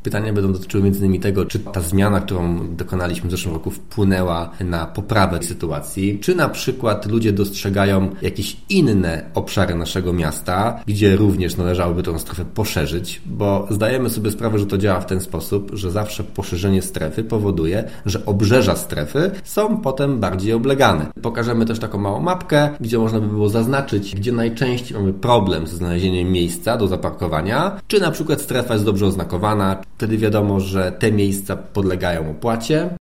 Pytania będą dotyczyły m.in. tego, czy ta zmiana, którą dokonaliśmy w zeszłym roku, wpłynęła na poprawę sytuacji, czy na przykład ludzie dostrzegają jakieś inne obszary naszego miasta, gdzie również należałoby tę strefę poszerzyć, bo zdajemy sobie sprawę, że to działa w ten sposób, że zawsze poszerzenie strefy powoduje, że obrzeża strefy są potem bardziej oblegane. Pokażemy też taką małą mapkę, gdzie można by było zaznaczyć, gdzie najczęściej mamy problem ze znalezieniem miejsca do zaparkowania, czy na przykład strefa jest dobrze oznakowana, wtedy wiadomo, że te miejsca podlegają opłacie.